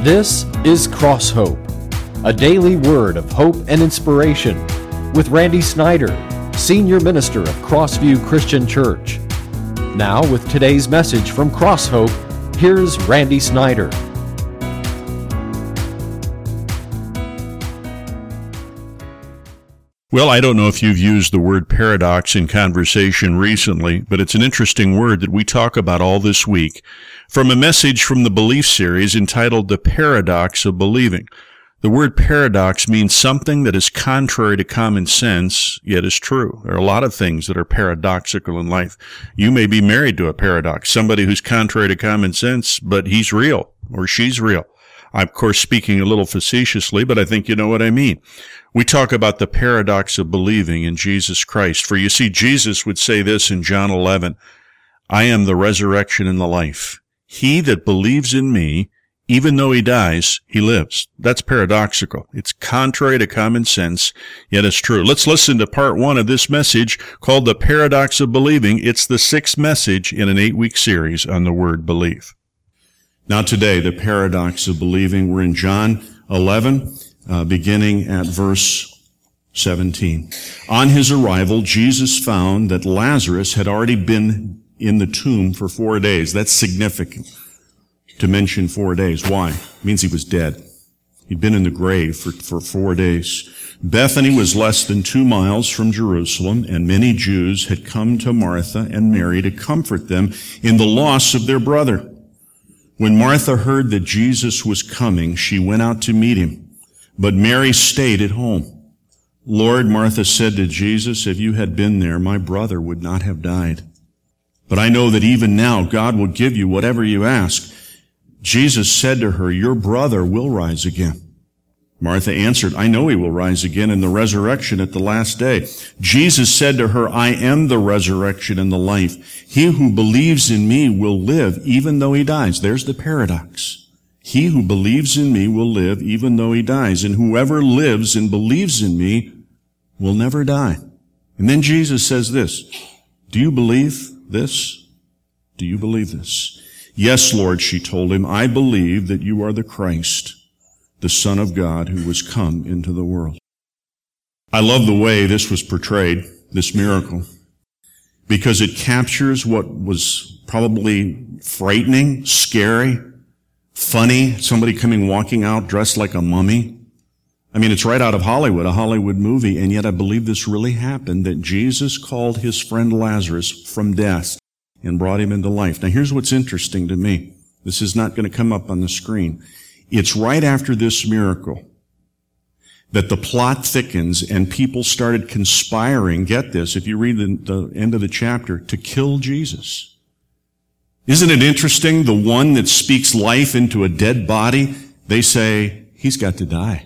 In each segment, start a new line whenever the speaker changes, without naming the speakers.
This is Cross Hope, a daily word of hope and inspiration with Randy Snyder, Senior Minister of Crossview Christian Church. Now with today's message from Cross Hope, here's Randy Snyder.
Well, I don't know if you've used the word paradox in conversation recently, but it's an interesting word that we talk about all this week from a message from the Belief series entitled The Paradox of Believing. The word paradox means something that is contrary to common sense, yet is true. There are a lot of things that are paradoxical in life. You may be married to a paradox, somebody who's contrary to common sense, but he's real or she's real. I'm, of course, speaking a little facetiously, but I think you know what I mean. We talk about the paradox of believing in Jesus Christ. For you see, Jesus would say this in John 11, I am the resurrection and the life. He that believes in me, even though he dies, he lives. That's paradoxical. It's contrary to common sense, yet it's true. Let's listen to part 1 of this message called The Paradox of Believing. It's the 6th message in an 8-week series on the word believe. Now today, the paradox of believing. We're in John 11, beginning at verse 17. On his arrival, Jesus found that Lazarus had already been in the tomb for 4 days. That's significant to mention 4 days. Why? It means he was dead. He'd been in the grave for 4 days. Bethany was less than 2 miles from Jerusalem, and many Jews had come to Martha and Mary to comfort them in the loss of their brother. When Martha heard that Jesus was coming, she went out to meet him, but Mary stayed at home. Lord, Martha said to Jesus, if you had been there, my brother would not have died. But I know that even now God will give you whatever you ask. Jesus said to her, your brother will rise again. Martha answered, I know he will rise again in the resurrection at the last day. Jesus said to her, I am the resurrection and the life. He who believes in me will live even though he dies. There's the paradox. He who believes in me will live even though he dies. And whoever lives and believes in me will never die. And then Jesus says this, do you believe this? Do you believe this? Yes, Lord, she told him, I believe that you are the Christ, the Son of God who was come into the world. I love the way this was portrayed, this miracle, because it captures what was probably frightening, scary, funny, somebody walking out dressed like a mummy. I mean, it's right out of Hollywood, a Hollywood movie, and yet I believe this really happened, that Jesus called his friend Lazarus from death and brought him into life. Now, here's what's interesting to me. This is not going to come up on the screen. It's right after this miracle that the plot thickens and people started conspiring, get this, if you read the end of the chapter, to kill Jesus. Isn't it interesting? The one that speaks life into a dead body, they say, he's got to die.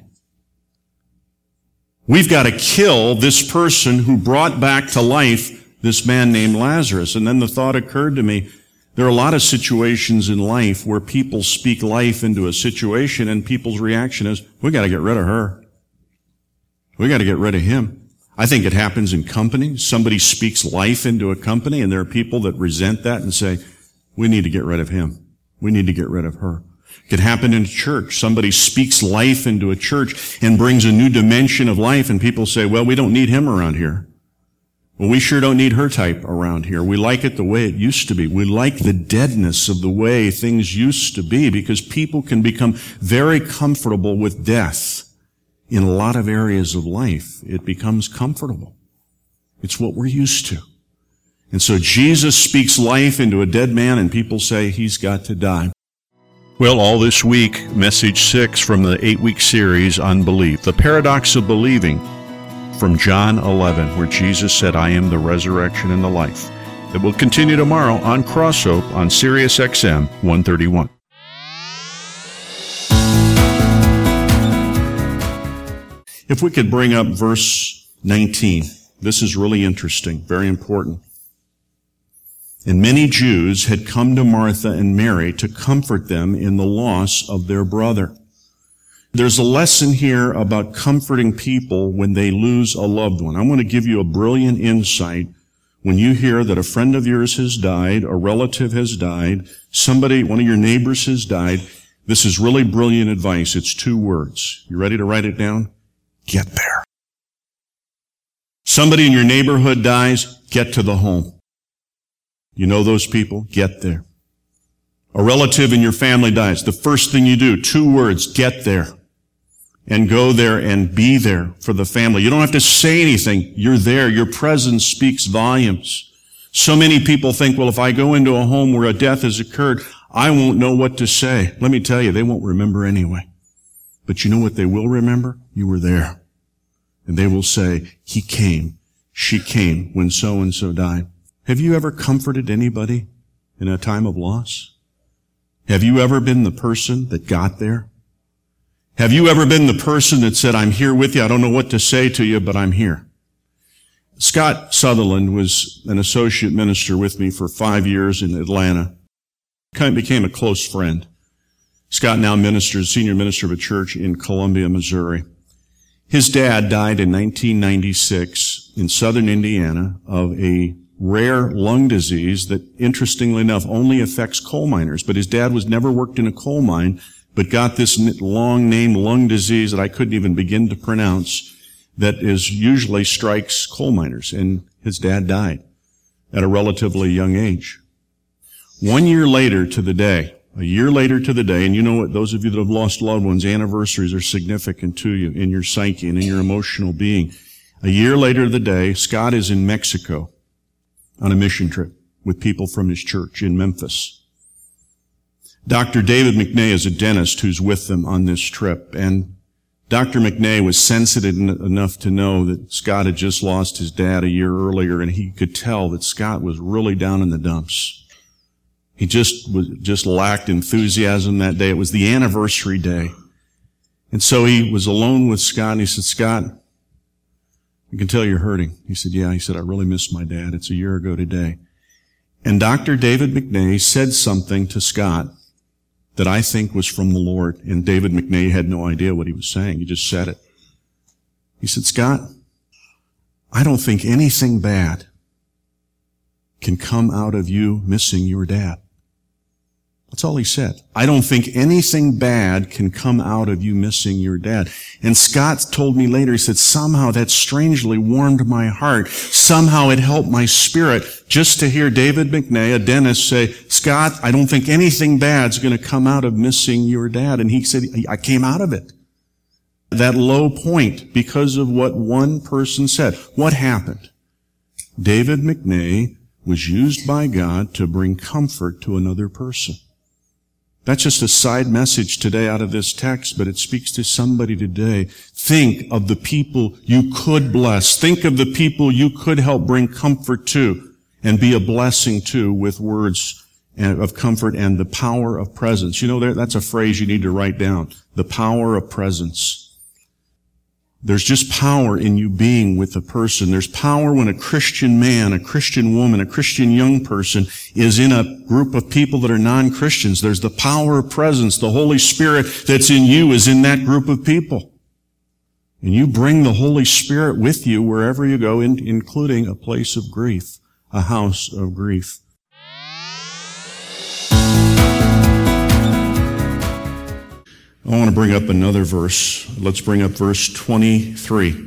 We've got to kill this person who brought back to life this man named Lazarus. And then the thought occurred to me, there are a lot of situations in life where people speak life into a situation and people's reaction is, we got to get rid of her. We got to get rid of him. I think it happens in companies. Somebody speaks life into a company and there are people that resent that and say, we need to get rid of him. We need to get rid of her. It could happen in a church. Somebody speaks life into a church and brings a new dimension of life and people say, well, we don't need him around here. Well, we sure don't need her type around here. We like it the way it used to be. We like the deadness of the way things used to be because people can become very comfortable with death. In a lot of areas of life, it becomes comfortable. It's what we're used to. And so Jesus speaks life into a dead man and people say he's got to die. Well, all this week, message 6 from the 8-week series on belief, the paradox of believing, from John 11, where Jesus said, I am the resurrection and the life. It will continue tomorrow on Cross Hope on Sirius XM 131. If we could bring up verse 19. This is really interesting, very important. And many Jews had come to Martha and Mary to comfort them in the loss of their brother. There's a lesson here about comforting people when they lose a loved one. I want to give you a brilliant insight when you hear that a friend of yours has died, a relative has died, somebody, one of your neighbors has died. This is really brilliant advice. It's 2 words. You ready to write it down? Get there. Somebody in your neighborhood dies, get to the home. You know those people? Get there. A relative in your family dies. The first thing you do, 2 words, get there. And go there and be there for the family. You don't have to say anything. You're there. Your presence speaks volumes. So many people think, well, if I go into a home where a death has occurred, I won't know what to say. Let me tell you, they won't remember anyway. But you know what they will remember? You were there. And they will say, he came, she came when so-and-so died. Have you ever comforted anybody in a time of loss? Have you ever been the person that got there? Have you ever been the person that said, I'm here with you, I don't know what to say to you, but I'm here? Scott Sutherland was an associate minister with me for 5 years in Atlanta. Kind of became a close friend. Scott now ministers, senior minister of a church in Columbia, Missouri. His dad died in 1996 in southern Indiana of a rare lung disease that, interestingly enough, only affects coal miners. But his dad was never worked in a coal mine, but got this long-named lung disease that I couldn't even begin to pronounce that usually strikes coal miners. And his dad died at a relatively young age. 1 year later to the day, a year later to the day, and you know what, those of you that have lost loved ones, anniversaries are significant to you in your psyche and in your emotional being. A year later to the day, Scott is in Mexico on a mission trip with people from his church in Memphis. Dr. David McNay is a dentist who's with them on this trip, and Dr. McNay was sensitive enough to know that Scott had just lost his dad a year earlier, and he could tell that Scott was really down in the dumps. He just lacked enthusiasm that day. It was the anniversary day. And so he was alone with Scott, and he said, Scott, I can tell you're hurting. He said, yeah. He said, I really miss my dad. It's a year ago today. And Dr. David McNay said something to Scott that I think was from the Lord. And David McNay had no idea what he was saying. He just said it. He said, Scott, I don't think anything bad can come out of you missing your dad. That's all he said. I don't think anything bad can come out of you missing your dad. And Scott told me later, he said, somehow that strangely warmed my heart. Somehow it helped my spirit just to hear David McNay, a dentist, say, Scott, I don't think anything bad's going to come out of missing your dad. And he said, I came out of it. That low point because of what one person said. What happened? David McNay was used by God to bring comfort to another person. That's just a side message today out of this text, but it speaks to somebody today. Think of the people you could bless. Think of the people you could help bring comfort to and be a blessing to with words of comfort and the power of presence. You know, that's a phrase you need to write down. The power of presence. There's just power in you being with a person. There's power when a Christian man, a Christian woman, a Christian young person is in a group of people that are non-Christians. There's the power of presence. The Holy Spirit that's in you is in that group of people. And you bring the Holy Spirit with you wherever you go, including a place of grief, a house of grief. I want to bring up another verse. Let's bring up verse 23.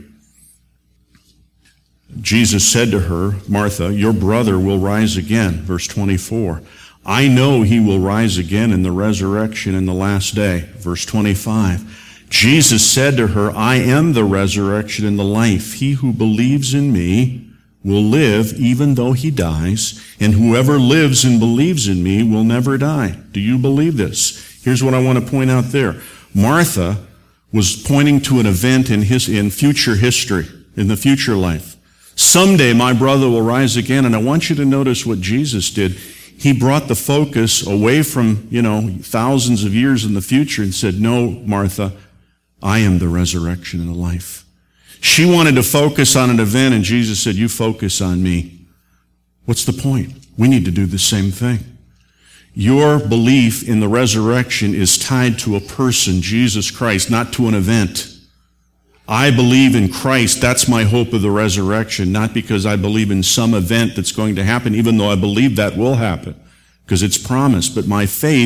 Jesus said to her, Martha, your brother will rise again. Verse 24. I know he will rise again in the resurrection in the last day. Verse 25. Jesus said to her, I am the resurrection and the life. He who believes in me will live even though he dies, and whoever lives and believes in me will never die. Do you believe this? Here's what I want to point out there. Martha was pointing to an event in future history, in the future life. Someday my brother will rise again, and I want you to notice what Jesus did. He brought the focus away from, thousands of years in the future and said, no, Martha, I am the resurrection and the life. She wanted to focus on an event, and Jesus said, you focus on me. What's the point? We need to do the same thing. Your belief in the resurrection is tied to a person, Jesus Christ, not to an event. I believe in Christ. That's my hope of the resurrection, not because I believe in some event that's going to happen, even though I believe that will happen, because it's promised. But my faith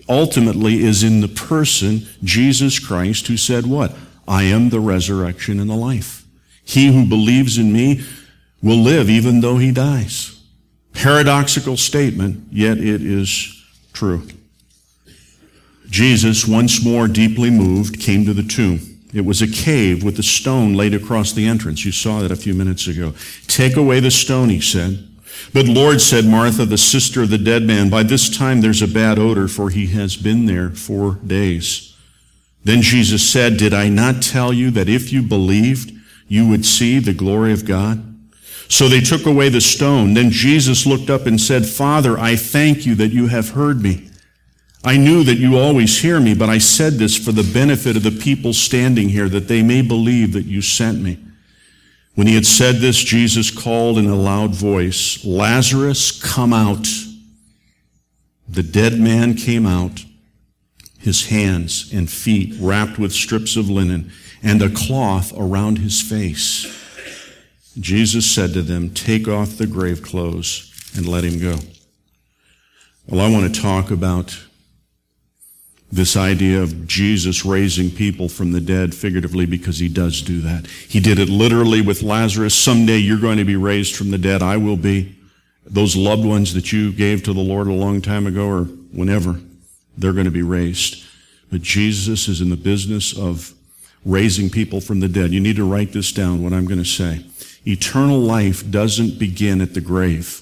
ultimately is in the person, Jesus Christ, who said what? I am the resurrection and the life. He who believes in me will live even though he dies. Paradoxical statement, yet it is true. Jesus, once more deeply moved, came to the tomb. It was a cave with a stone laid across the entrance. You saw that a few minutes ago. Take away the stone, he said. But Lord, said Martha, the sister of the dead man, by this time there's a bad odor, for he has been there 4 days. Then Jesus said, did I not tell you that if you believed, you would see the glory of God? So they took away the stone. Then Jesus looked up and said, Father, I thank you that you have heard me. I knew that you always hear me, but I said this for the benefit of the people standing here, that they may believe that you sent me. When he had said this, Jesus called in a loud voice, Lazarus, come out. The dead man came out, his hands and feet wrapped with strips of linen, and a cloth around his face. Jesus said to them, take off the grave clothes and let him go. Well, I want to talk about this idea of Jesus raising people from the dead figuratively, because he does do that. He did it literally with Lazarus. Someday you're going to be raised from the dead. I will be. Those loved ones that you gave to the Lord a long time ago or whenever, they're going to be raised. But Jesus is in the business of raising people from the dead. You need to write this down, what I'm going to say. Eternal life doesn't begin at the grave.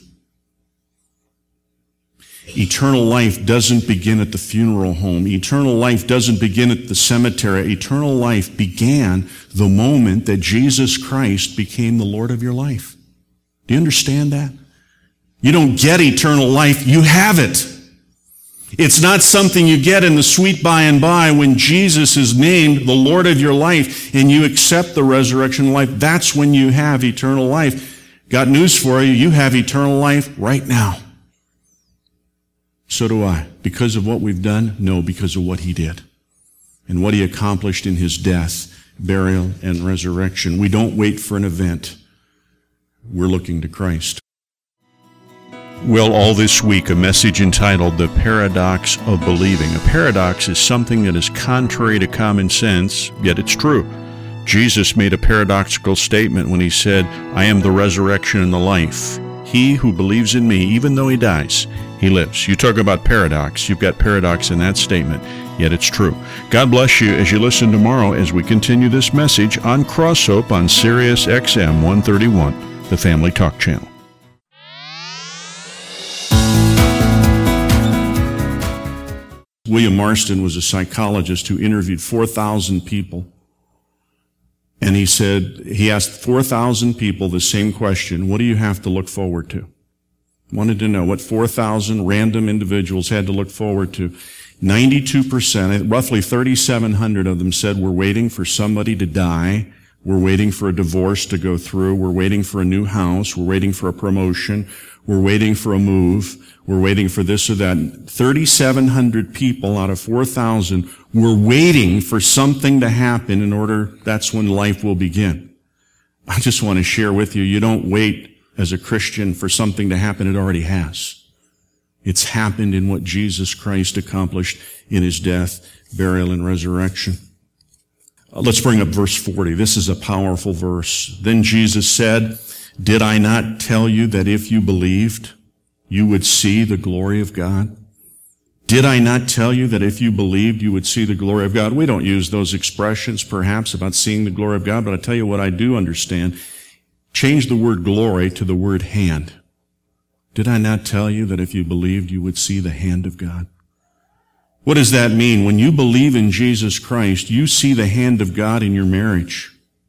Eternal life doesn't begin at the funeral home. Eternal life doesn't begin at the cemetery. Eternal life began the moment that Jesus Christ became the Lord of your life. Do you understand that? You don't get eternal life, you have it. It's not something you get in the sweet by and by when Jesus is named the Lord of your life and you accept the resurrection life. That's when you have eternal life. Got news for you. You have eternal life right now. So do I. Because of what we've done? No, because of what he did and what he accomplished in his death, burial, and resurrection. We don't wait for an event. We're looking to Christ. Well, all this week, a message entitled The Paradox of Believing. A paradox is something that is contrary to common sense, yet it's true. Jesus made a paradoxical statement when he said, I am the resurrection and the life. He who believes in me, even though he dies, he lives. You talk about paradox, you've got paradox in that statement, yet it's true. God bless you as you listen tomorrow as we continue this message on Cross Hope on Sirius XM 131, the Family Talk Channel. William Marston was a psychologist who interviewed 4,000 people. And he asked 4,000 people the same question, what do you have to look forward to? Wanted to know what 4,000 random individuals had to look forward to. 92%, roughly 3,700 of them said, we're waiting for somebody to die. We're waiting for a divorce to go through. We're waiting for a new house. We're waiting for a promotion. We're waiting for a move. We're waiting for this or that. 3,700 people out of 4,000 were waiting for something to happen in order, that's when life will begin. I just want to share with you, you don't wait as a Christian for something to happen. It already has. It's happened in what Jesus Christ accomplished in his death, burial, and resurrection. Let's bring up verse 40. This is a powerful verse. Then Jesus said, did I not tell you that if you believed, you would see the glory of God? Did I not tell you that if you believed, you would see the glory of God? We don't use those expressions, perhaps, about seeing the glory of God, but I tell you what I do understand. Change the word glory to the word hand. Did I not tell you that if you believed, you would see the hand of God? What does that mean? When you believe in Jesus Christ, you see the hand of God in your marriage.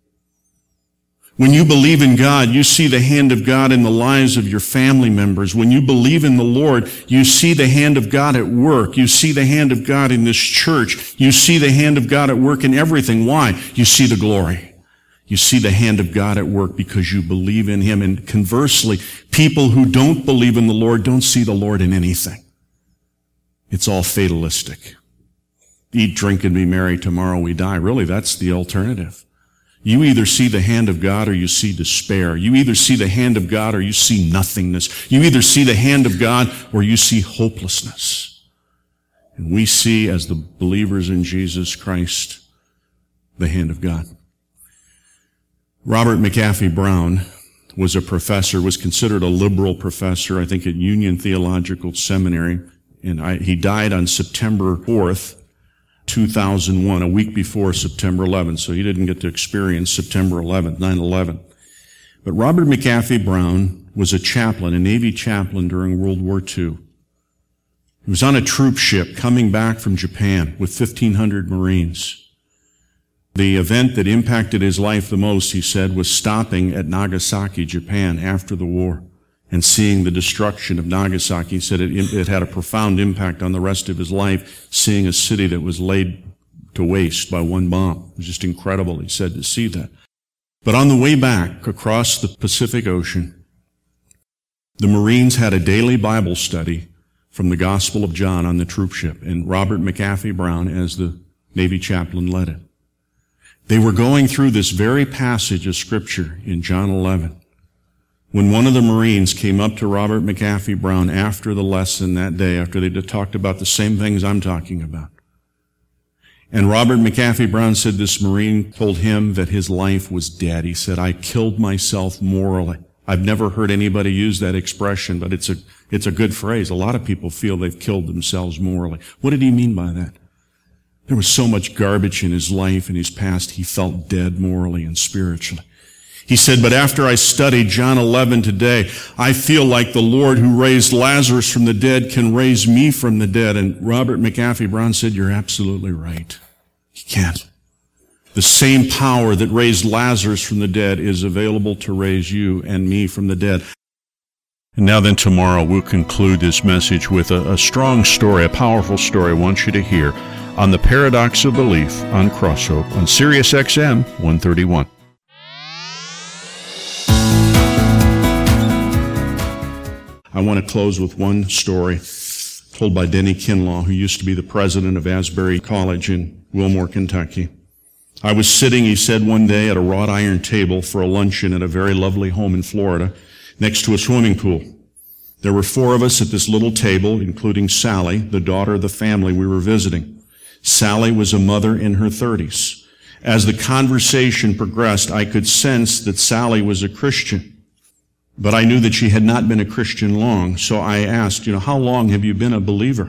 When you believe in God, you see the hand of God in the lives of your family members. When you believe in the Lord, you see the hand of God at work. You see the hand of God in this church. You see the hand of God at work in everything. Why? You see the glory. You see the hand of God at work because you believe in him. And conversely, people who don't believe in the Lord don't see the Lord in anything. It's all fatalistic. Eat, drink, and be merry. Tomorrow we die. Really, that's the alternative. You either see the hand of God or you see despair. You either see the hand of God or you see nothingness. You either see the hand of God or you see hopelessness. And we see, as the believers in Jesus Christ, the hand of God. Robert McAfee Brown was a professor, was considered a liberal professor, I think at Union Theological Seminary. And he died on September 4th, 2001, a week before September 11th. So he didn't get to experience September 11th, 9/11. But Robert McAfee Brown was a chaplain, a Navy chaplain during World War II. He was on a troop ship coming back from Japan with 1,500 Marines. The event that impacted his life the most, he said, was stopping at Nagasaki, Japan, after the war and seeing the destruction of Nagasaki. He said it had a profound impact on the rest of his life, seeing a city that was laid to waste by one bomb. It was just incredible, he said, to see that. But on the way back across the Pacific Ocean, the Marines had a daily Bible study from the Gospel of John on the troop ship, and Robert McAfee Brown, as the Navy chaplain, led it. They were going through this very passage of Scripture in John 11 when one of the Marines came up to Robert McAfee Brown after the lesson that day, after they'd talked about the same things I'm talking about. And Robert McAfee Brown said this Marine told him that his life was dead. He said, "I killed myself morally." I've never heard anybody use that expression, but it's a good phrase. A lot of people feel they've killed themselves morally. What did he mean by that? There was so much garbage in his life, in his past, he felt dead morally and spiritually. He said, "But after I studied John 11 today, I feel like the Lord who raised Lazarus from the dead can raise me from the dead." And Robert McAfee Brown said, "You're absolutely right. He can't. The same power that raised Lazarus from the dead is available to raise you and me from the dead." And now then, tomorrow we'll conclude this message with a strong story, a powerful story I want you to hear on the Paradox of Belief on Crosshope on Sirius XM 131. I want to close with one story told by Denny Kinlaw, who used to be the president of Asbury College in Wilmore, Kentucky. I was sitting, he said, one day at a wrought iron table for a luncheon at a very lovely home in Florida next to a swimming pool. There were 4 of us at this little table, including Sally, the daughter of the family we were visiting. Sally was a mother in her 30s. As the conversation progressed, I could sense that Sally was a Christian. But I knew that she had not been a Christian long, so I asked, "How long have you been a believer?"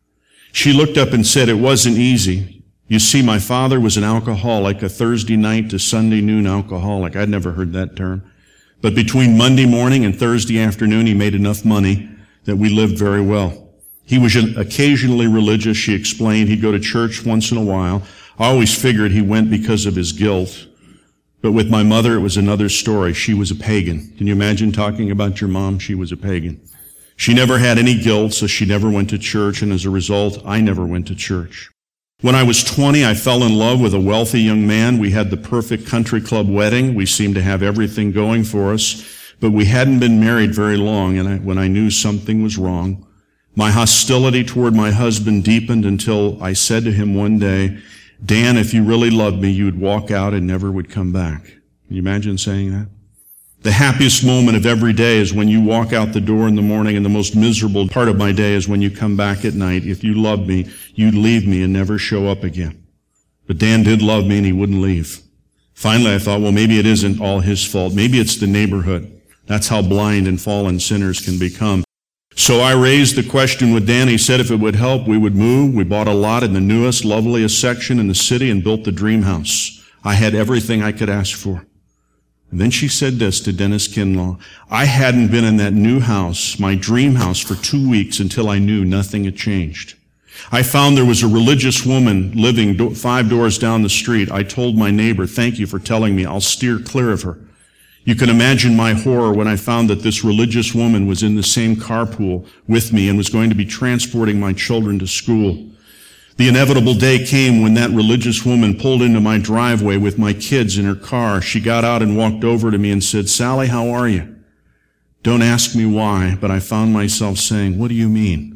She looked up and said, "It wasn't easy. You see, my father was an alcoholic, a Thursday night to Sunday noon alcoholic." I'd never heard that term. But between Monday morning and Thursday afternoon, he made enough money that we lived very well. He was occasionally religious, she explained. He'd go to church once in a while. I always figured he went because of his guilt. But with my mother, it was another story. She was a pagan. Can you imagine talking about your mom? She was a pagan. She never had any guilt, so she never went to church, and as a result, I never went to church. When I was 20, I fell in love with a wealthy young man. We had the perfect country club wedding. We seemed to have everything going for us, but we hadn't been married very long, and when I knew something was wrong, my hostility toward my husband deepened until I said to him one day, "Dan, if you really loved me, you would walk out and never would come back." Can you imagine saying that? The happiest moment of every day is when you walk out the door in the morning, and the most miserable part of my day is when you come back at night. If you loved me, you'd leave me and never show up again. But Dan did love me, and he wouldn't leave. Finally, I thought, well, maybe it isn't all his fault. Maybe it's the neighborhood. That's how blind and fallen sinners can become. So I raised the question with Dan. He said if it would help, we would move. We bought a lot in the newest, loveliest section in the city and built the dream house. I had everything I could ask for. And then she said this to Dennis Kinlaw: "I hadn't been in that new house, my dream house, for 2 weeks until I knew nothing had changed. I found there was a religious woman living 5 doors down the street. I told my neighbor, 'Thank you for telling me. I'll steer clear of her.' You can imagine my horror when I found that this religious woman was in the same carpool with me and was going to be transporting my children to school. The inevitable day came when that religious woman pulled into my driveway with my kids in her car. She got out and walked over to me and said, 'Sally, how are you?' Don't ask me why, but I found myself saying, 'What do you mean?'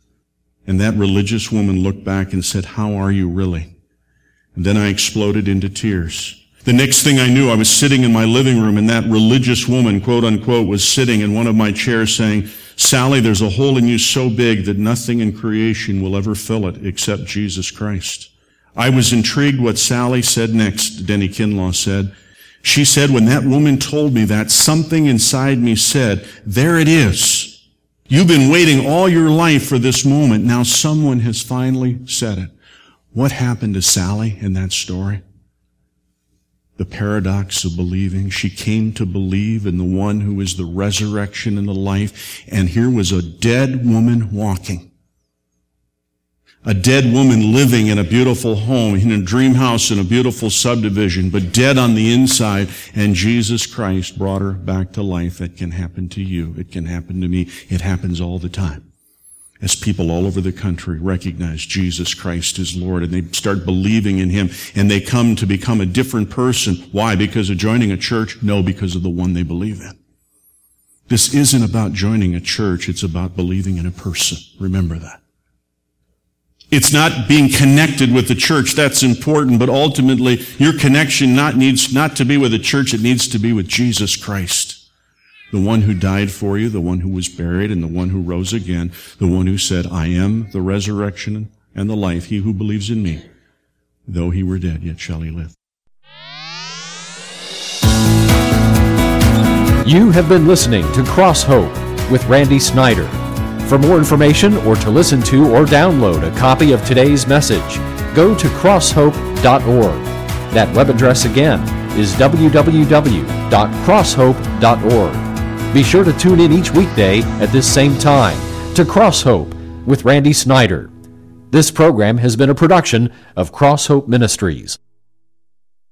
And that religious woman looked back and said, 'How are you really?' And then I exploded into tears. The next thing I knew, I was sitting in my living room, and that religious woman, quote unquote, was sitting in one of my chairs saying, Sally, there's a hole in you so big that nothing in creation will ever fill it except Jesus Christ. I was intrigued what Sally said next, Denny Kinlaw said. She said, when that woman told me that, something inside me said, there it is. You've been waiting all your life for this moment. Now someone has finally said it. What happened to Sally in that story? The paradox of believing. She came to believe in the one who is the resurrection and the life. And here was a dead woman walking. A dead woman living in a beautiful home, in a dream house in a beautiful subdivision, but dead on the inside. And Jesus Christ brought her back to life. It can happen to you. It can happen to me. It happens all the time. As people all over the country recognize Jesus Christ is Lord, and they start believing in Him, and they come to become a different person. Why? Because of joining a church? No, because of the one they believe in. This isn't about joining a church. It's about believing in a person. Remember that. It's not being connected with the church. That's important, but ultimately, your connection needs not to be with the church. It needs to be with Jesus Christ. The one who died for you, the one who was buried, and the one who rose again, the one who said, I am the resurrection and the life. He who believes in me, though he were dead, yet shall he live.
You have been listening to Cross Hope with Randy Snyder. For more information or to listen to or download a copy of today's message, go to crosshope.org. That web address again is www.crosshope.org. Be sure to tune in each weekday at this same time to Cross Hope with Randy Snyder. This program has been a production of Cross Hope Ministries.